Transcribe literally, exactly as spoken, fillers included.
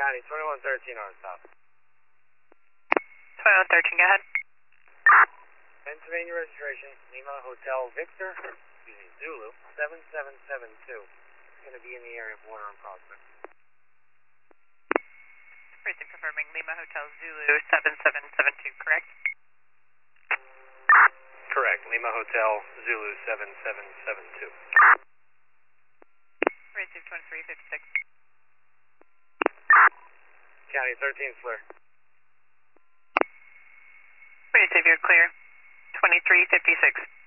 County, twenty-one thirteen on stop. twenty-one thirteen, go ahead. Pennsylvania registration, Lima Hotel Victor, excuse me, Zulu, seven seven seven two. Going to be in the area of Water and Prospect. Precinct confirming Lima Hotel Zulu seven seven seven two, correct? Correct, Lima Hotel Zulu seven seven seven two. Precinct twenty-three fifty-six. County thirteen Fleur. Precinct, you're clear. twenty-three fifty-six.